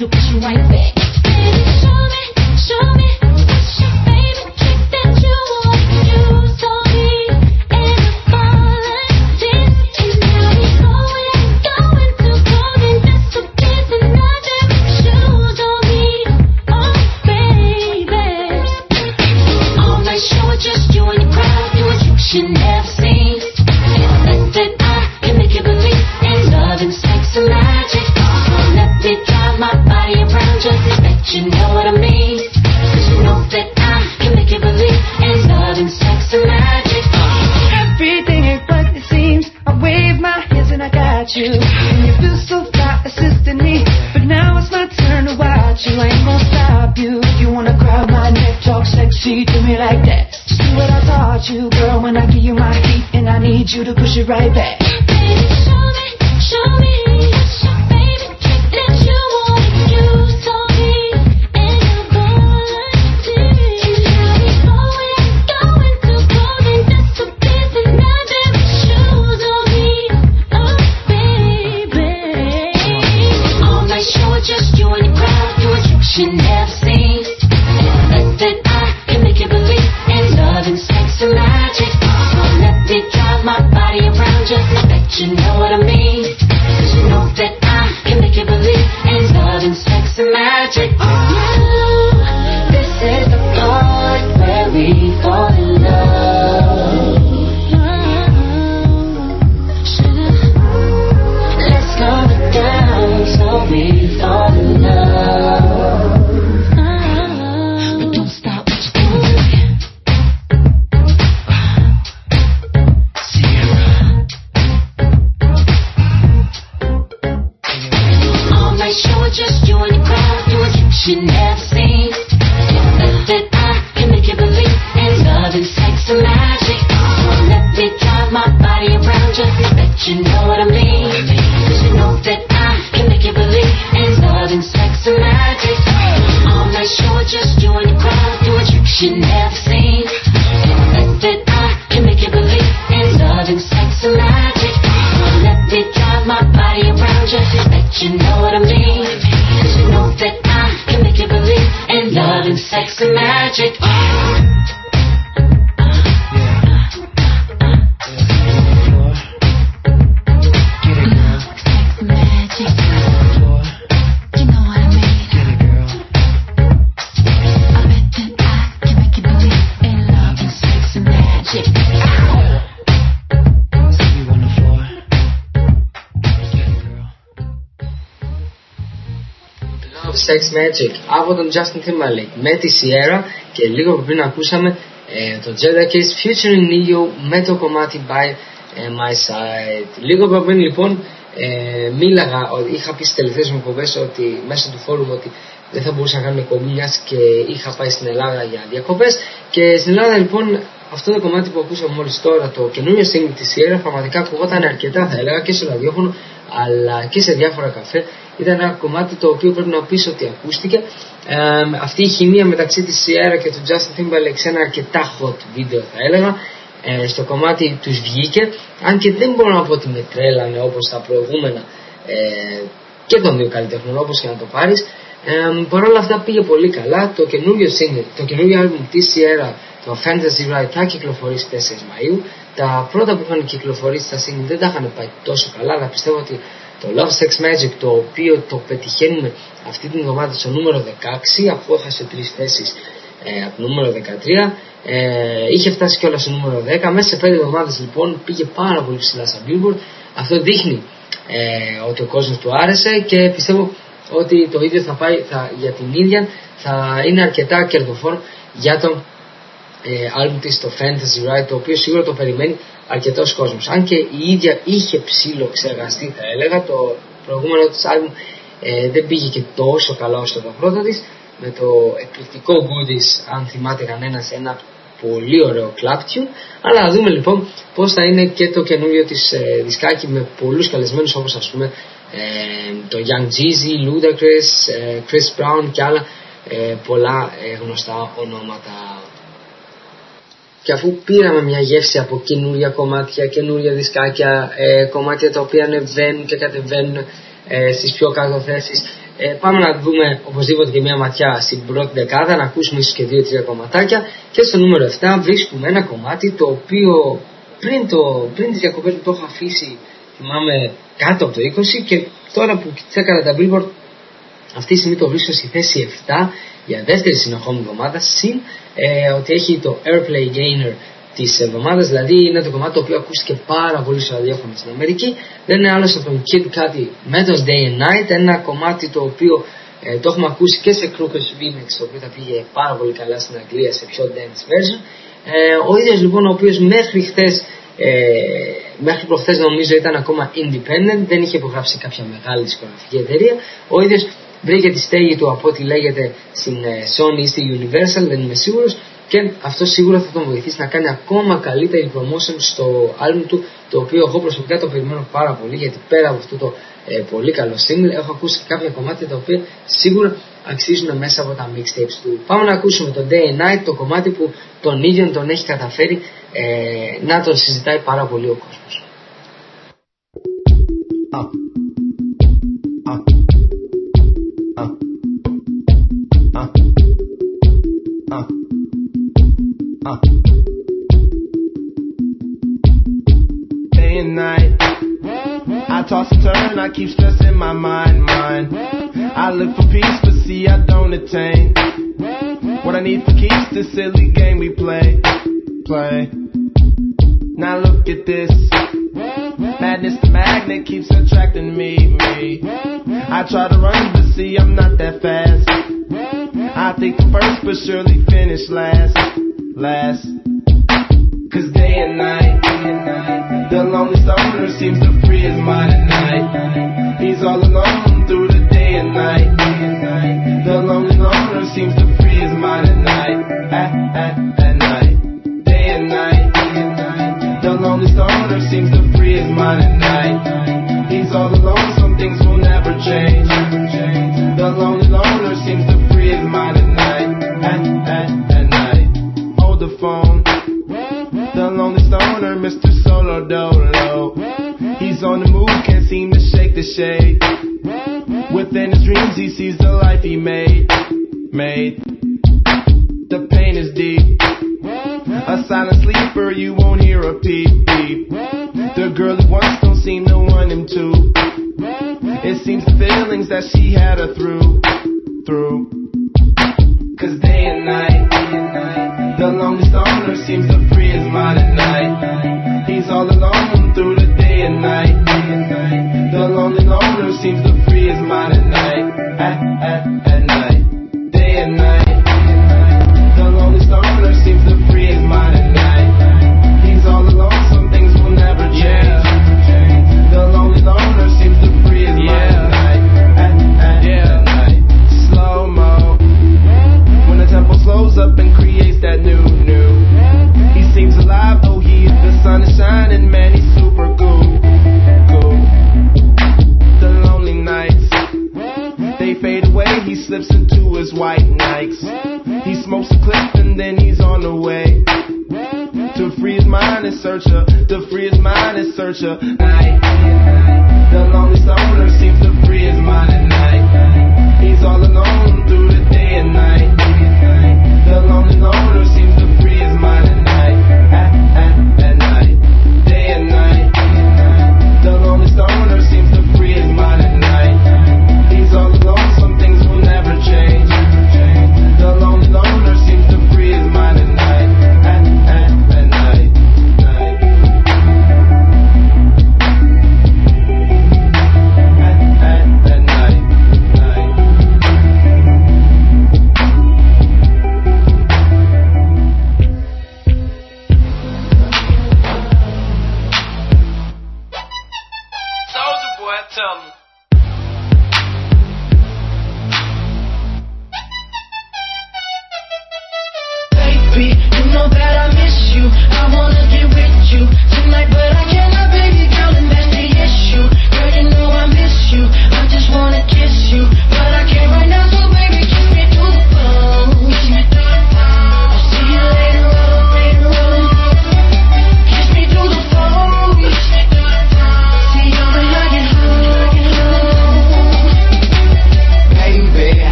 to push it right back. Baby, show me, show me, what's your favorite trick that you want to use on me? And I'm falling deep, and now we going, going to golden disappears, and nothing shoes on me, oh baby. All night show with just you and the crowd, doing tricks you never seen. And that I can make you believe in love and sex and magic. Let me drive my body around just to let you know what I mean. Cause you know that I can make you believe in love and sex and magic. Everything ain't what it seems. I wave my hands and I got you. And you feel so fly assisting me. But now it's my turn to watch you. I ain't gonna stop you. If you wanna grab my neck, talk sexy to me like that. Just do what I taught you, girl, when I give you my heat. And I need you to push it right back. Baby, show me, show me, what's your favorite trick that you want to use on me? And I'm falling deep, and now we going, going to golden disappears, and nothing but shoes on me, oh baby. All night show with just you and the crowd, doing tricks you never seen. And that I can make you believe in love and sex and magic. So let me drive my body around just to let you know what I mean. Cause you know that I can make you believe in love and sex and magic. This is the part where we fall in love. Let's slow it down so we fall in love. But don't stop what you're doing. All night show with just you and the crowd, doing tricks you never seen. That I can make you believe in love and sex and magic. So let me drive my body around just to let you know what I mean. Cause you know that I can make you believe in love and sex and magic. All night show with just you and the crowd, doing tricks you never seen. That I can make you believe in love and sex and magic. So let me drive my body around just to let you know what I mean. Cause you know that I can make you believe in love and sex and magic. Sex Magic από τον Justin Timberlake με τη Sierra, και λίγο πριν ακούσαμε ε, το Jadakiss featuring Neo με το κομμάτι By ε, My Side. Λίγο πριν λοιπόν ε, μίλαγα, είχα πει στις τελευταίες μου εκπομπές ότι μέσω του φόρουμ ότι δεν θα μπορούσα να κάνω εκπομπή, μιας και είχα πάει στην Ελλάδα για διακοπές, και στην Ελλάδα λοιπόν αυτό το κομμάτι που ακούσαμε μόλις τώρα, το καινούριο single της Sierra, πραγματικά ακουγόταν αρκετά, θα έλεγα, και στο ραδιόφωνο αλλά και σε διάφορα καφέ. Ήταν ένα κομμάτι το οποίο πρέπει να πεις ότι ακούστηκε. Ε, αυτή η χημεία μεταξύ της Sierra και του Justin Timberlake σε ένα αρκετά hot βίντεο, θα έλεγα, ε, στο κομμάτι τους βγήκε, αν και δεν μπορώ να πω ότι με τρέλανε όπως τα προηγούμενα ε, και των δύο καλλιτεχνών, όπως και να το πάρεις. Ε, Παρ' όλα αυτά πήγε πολύ καλά. Το καινούριο single, το καινούριο album της Sierra, το Fantasy Ride, θα κυκλοφορήσει τέσσερις Μαΐου. Τα πρώτα που είχαν κυκλοφορήσει στα single δεν τα είχαν πάει τόσο καλά, αλλά πιστεύω ότι το Love Sex Magic, το οποίο το πετυχαίνουμε αυτή την εβδομάδα στο νούμερο δεκαέξι, αφού έχασε τρεις θέσεις ε, από το νούμερο δεκατρία, ε, είχε φτάσει κιόλα στο νούμερο δέκα. Μέσα σε πέντε εβδομάδες λοιπόν πήγε πάρα πολύ ψηλά στα Billboard. Αυτό δείχνει ε, ότι ο κόσμος του άρεσε, και πιστεύω ότι το ίδιο θα πάει θα, για την ίδια, θα είναι αρκετά κερδοφόρο για το ε, άλμπουμ της, το Fantasy Ride, το οποίο σίγουρα το περιμένει αρκετός κόσμος. Αν και η ίδια είχε ψήλο ξεργαστεί, θα έλεγα, το προηγούμενο της άλμπουμ ε, δεν πήγε και τόσο καλά όσο το πρώτο της, με το εκπληκτικό Goodies, αν θυμάται κανένας, ένα πολύ ωραίο clap tune. Αλλά να δούμε λοιπόν πώς θα είναι και το καινούριο της ε, δισκάκι, με πολλούς καλεσμένους, όπως ας πούμε ε, το Young Jeezy, Ludacris, ε, Chris Brown και άλλα ε, πολλά ε, γνωστά ονόματα. Και αφού πήραμε μια γεύση από καινούρια κομμάτια, καινούρια δισκάκια, ε, κομμάτια τα οποία ανεβαίνουν και κατεβαίνουν ε, στις πιο κάτω θέσεις, Ε, πάμε να δούμε οπωσδήποτε και μια ματιά στην πρώτη δεκάδα, να ακούσουμε ίσως και δύο-τρία κομματάκια. Και στο νούμερο επτά βρίσκουμε ένα κομμάτι το οποίο πριν, το, πριν τις διακοπές που το έχω αφήσει, θυμάμαι, κάτω από το είκοσι, και τώρα που τσέκαρα τα Billboard αυτή τη στιγμή το βρίσκω στη θέση επτά για δεύτερη συνεχόμενη εβδομάδα, συν ε, ότι έχει το Airplay Gainer της εβδομάδας, δηλαδή είναι το κομμάτι το οποίο ακούστηκε πάρα πολύ στο ραδιόφωνο στην Αμερική. Δεν είναι άλλο από τον Kid Cudi με το Day and Night, ένα κομμάτι το οποίο ε, το έχουμε ακούσει και σε Crookers Remix, το οποίο τα πήγε πάρα πολύ καλά στην Αγγλία σε πιο dance version. Ε, ο ίδιος λοιπόν, ο οποίος μέχρι χθες, ε, μέχρι προχθές νομίζω ήταν ακόμα independent, δεν είχε υπογράψει κάποια μεγάλη δισκογραφική εταιρεία. Ο ίδιος βρήκε τη στέγη του από ό,τι λέγεται στην Sony ή στη Universal, δεν είμαι σίγουρος, και αυτό σίγουρα θα τον βοηθήσει να κάνει ακόμα καλύτερη promotion στο album του, το οποίο εγώ προσωπικά το περιμένω πάρα πολύ, γιατί πέρα από αυτό το ε, πολύ καλό single έχω ακούσει κάποια κομμάτια τα οποία σίγουρα αξίζουν μέσα από τα mixtapes του. Πάμε να ακούσουμε το Day and Night, το κομμάτι που τον ίδιο τον έχει καταφέρει ε, να τον συζητάει πάρα πολύ ο κόσμος. Uh. Uh. Uh. Uh. Uh. Uh. Day and night, I toss and turn, I keep stressing my mind, mind. I look for peace, but see I don't attain. What I need for keeps this silly game we play, play. Now look at this, madness the magnet keeps attracting me, me. I try to run, but see I'm not that fast. I think I'm first, but surely finish last. Last, cause day and night, the lonely stoner seems to free his mind at night. He's all alone through the day and night. The lonely loner seems to free his mind at night. At, at, at night, day and night. The lonely stoner seems to free his mind at night. He's all alone, some things will never change. The lonely loner seems to free his mind at night. At, at, at night. The phone, the lonely stoner, Mister Solo Dolo. He's on the move, can't seem to shake the shade. Within his dreams, he sees the life he made. Made. The pain is deep. A silent sleeper, you won't hear a peep peep. The girl he wants don't seem to want him to. It seems the feelings that she had her through, through. Cause day and night, the lonely stoner seems to free his mind at night. He's all alone through the day and night. The lonely loner seems to free his mind at night. At, at, at night, day and night. The lonely stoner seems to free his mind at night. He's all alone, some things will never change. The lonely loner seems to free his mind at night. At, at, yeah. At night. Slow mo. When the tempo slows up and creates that new, new. He seems alive, though he is the sun is shining, man, he's super cool, cool. The lonely nights, they fade away, he slips into his white Nikes. He smokes a clip and then he's on the way. To free his mind and search her, to free his mind and search her. Night, the lonely stoner seems to free his mind at night. He's all alone through the day and night. The lonely loner seems to free his mind at night. At, at, at night, day and night. The lonely stoner seems to free his mind at night. He's all alone, some things will never change. The lonely loner seems to free his mind at night. At, at, at night, night. At, at, at night.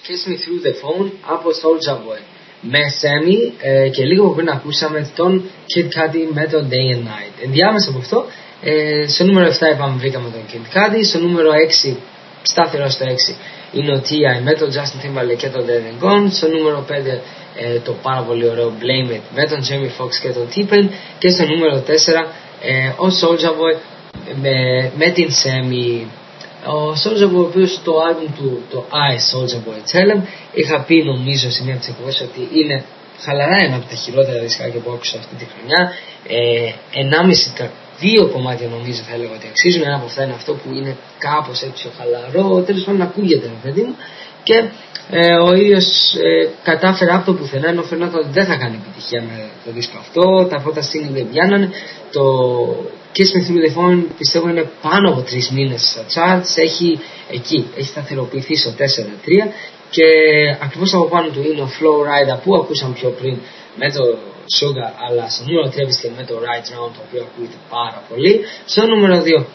Kiss Me Through the Phone από Soulja Boy με Sammy, ε, και λίγο πριν ακούσαμε τον Kid Cudi με τον Day and Night. Ενδιάμεσα από αυτό, ε, στο νούμερο επτά είπαμε βρήκαμε τον Kid Cudi, στο νούμερο έξι, σταθερό στο έξι, είναι ο τι άι με τον Justin Timberlake και τον Dead and Gone, στο νούμερο πέντε ε, το πάρα πολύ ωραίο Blame It με τον Jamie Foxx και τον T-Pain, και στο νούμερο τέσσερα ε, ο Soulja Boy με, με την Sammy. Ο Soulja Boy, ο οποίος το άλμπουμ του, το I, Soulja Boy Tell 'em, είχα πει νομίζω σε μια από τις εκπομπές ότι είναι χαλαρά ένα από τα χειρότερα δισκάκια που άκουσα αυτή τη χρονιά. Ε, ενάμιση, δύο κομμάτια νομίζω θα έλεγα ότι αξίζουν. Ένα από αυτά είναι αυτό που είναι κάπως έτσι πιο χαλαρό, τέλος πάντων ακούγεται ένα παιδί μου, και ε, ο ίδιος ε, κατάφερε από το πουθενά, ενώ φαίνονταν ότι δεν θα κάνει επιτυχία με το δίσκο αυτό. Τα πρώτα single δεν πιάνανε. Το Kiss Me Through the Phone πιστεύω είναι πάνω από τρεις μήνες στα charts, έχει εκεί, έχει σταθεροποιηθεί στο τέσσερα τρία, και ακριβώς από πάνω του είναι ο Flow Rider που ακούσαμε πιο πριν με το Sugar, αλλά στο νούμερο τρία βρίσκεται με το Right Round, το οποίο ακούγεται πάρα πολύ. Στο νούμερο δύο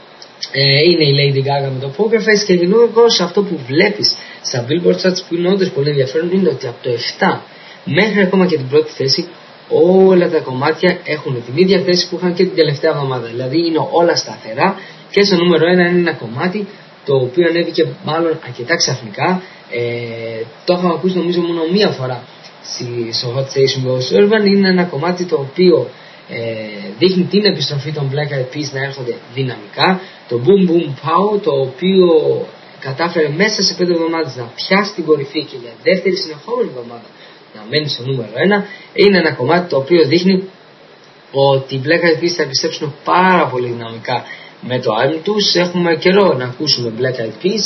ε, είναι η Lady Gaga με το Poker Face, και λίγο σε αυτό που βλέπεις στα Billboard Charts που είναι όντως πολύ ενδιαφέρον είναι ότι από το επτά μέχρι ακόμα και την πρώτη θέση όλα τα κομμάτια έχουν την ίδια θέση που είχαν και την τελευταία εβδομάδα. Δηλαδή είναι όλα σταθερά, και στο νούμερο ένα είναι ένα κομμάτι το οποίο ανέβηκε μάλλον αρκετά ξαφνικά. Ε, το είχαμε ακούσει νομίζω μόνο μία φορά στο Hot Station Goes Urban. Είναι ένα κομμάτι το οποίο ε, δείχνει την επιστροφή των Black Eyed Peas να έρχονται δυναμικά. Το Boom Boom Pow, το οποίο κατάφερε μέσα σε πέντε εβδομάδες να πιάσει την κορυφή και για δεύτερη συνεχόμενη εβδομάδα να μένει στο νούμερο ένα. Είναι ένα κομμάτι το οποίο δείχνει ότι οι Black Eyed Peas θα επιστρέψουν πάρα πολύ δυναμικά με το album τους. Έχουμε καιρό να ακούσουμε Black Eyed Peas,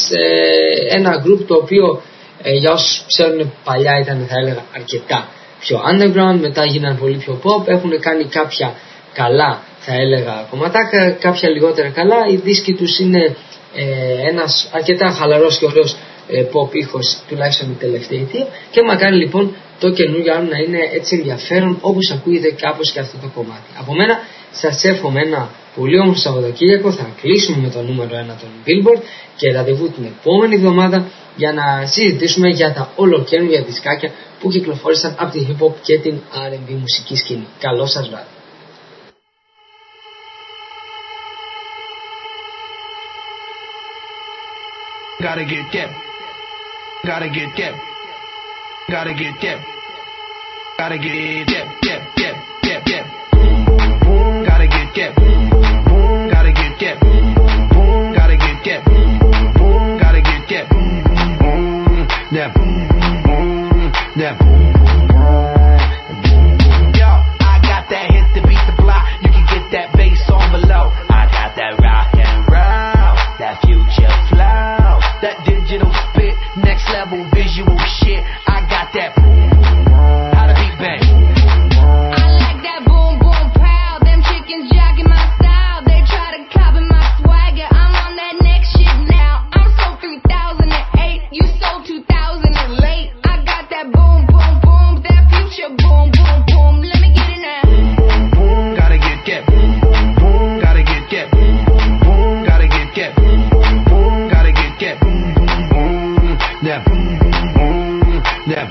ε, ένα group το οποίο ε, για όσους ξέρουν παλιά ήταν, θα έλεγα, αρκετά πιο underground, μετά γίνανε πολύ πιο pop, έχουν κάνει κάποια καλά, θα έλεγα, κομματάκια, κάποια λιγότερα καλά. Οι δίσκοι τους είναι ε, ένας αρκετά χαλαρός και ωραίος ε, pop ήχος, τουλάχιστον η τελευταία αιτία, και μακάρι λοιπόν το καινούργιο album να είναι έτσι ενδιαφέρον όπως ακούγεται κάπως και αυτό το κομμάτι. Από μένα σας εύχομαι ένα πολύ όμορφο Σαββατοκύριακο. Θα κλείσουμε με το νούμερο ένα των Billboard και ραντεβού την επόμενη εβδομάδα για να συζητήσουμε για τα ολοκαίνουργια δισκάκια που κυκλοφόρησαν από την hip hop και την αρ εντ μπι μουσική σκηνή. Καλό σας βράδυ. Gotta get that. Gotta get that. Gotta get that. Gotta get that. That. That. That. That. Gotta get that. Gotta get that. Gotta get that. Gotta get that. That. That. Yo, I got that hit to beat the block. You can get that bass on below. I got that rock and roll. That future flow. That digital spit. Next level visual shit. I got that. How to beat bang. I like that boom boom pow. Them chickens jogging my style. They try to copy my swagger. I'm on that next shit now. I'm so three thousand eight. You so two thousand late. I got that boom boom boom. That future boom boom boom. Let me get it now. Gotta get that. Gotta get that. Gotta get that. Gotta get that. That. That.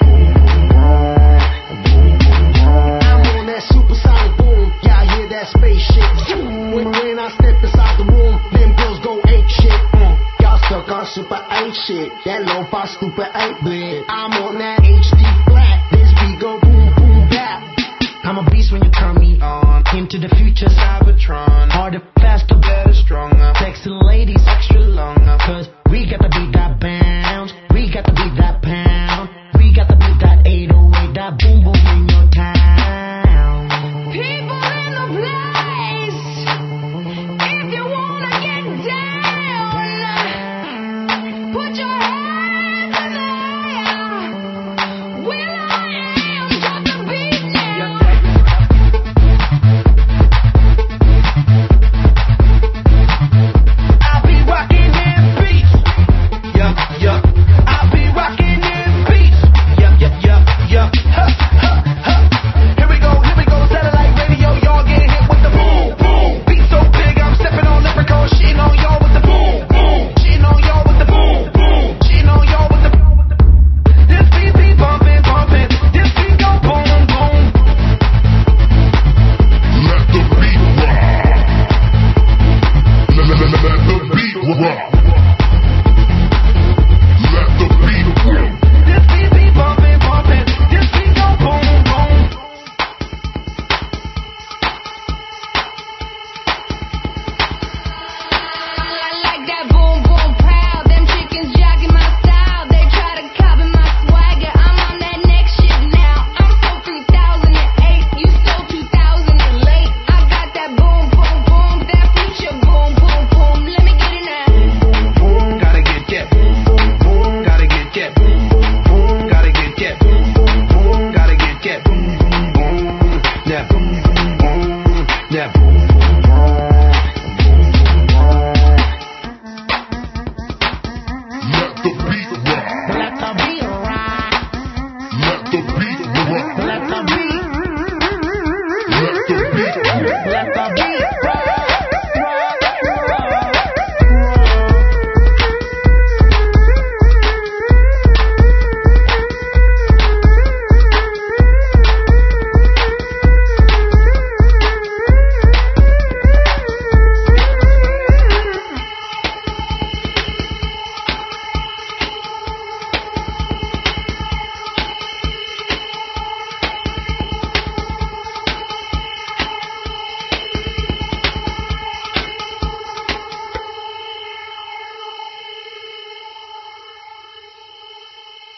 I'm on that supersonic boom. Y'all hear that spaceship? When, when I step inside the room, them girls go ape shit. Mm. Y'all stuck on super eight shit. That lo-fi stupid eight bit. I'm on that H D flat. This beat go boom boom bap. I'm a beast when you turn me on. Into the future, Cybertron. Harder, faster, better, stronger. Sexy ladies, extra longer. Cause we got to beat that bounce. We got to beat that pound. We got to beat that eight oh eight. That boom boom in your town. People in the place. If you wanna get down, put your hands in the air. Will I am drop the beat now.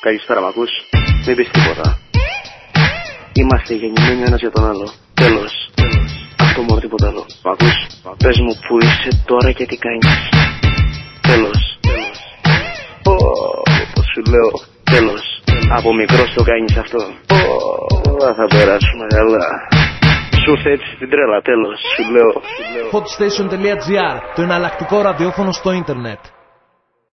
Καλησπέρα, μ' ακούς? Μην πεις τίποτα. Είμαστε γεννημένοι ένας για τον άλλο. Τέλος. Αυτό μόνο, τίποτα άλλο. Μ' ακούς? Πες μου που είσαι τώρα και τι κάνεις. Τέλος. Ω, πως σου λέω. Τέλος. Από μικρός το κάνεις αυτό. Ω, θα περάσουμε καλά. Σου ήρθε έτσι την τρέλα, τέλος. Σου λέω. hotstation.gr, το εναλλακτικό ραδιόφωνο στο ίντερνετ.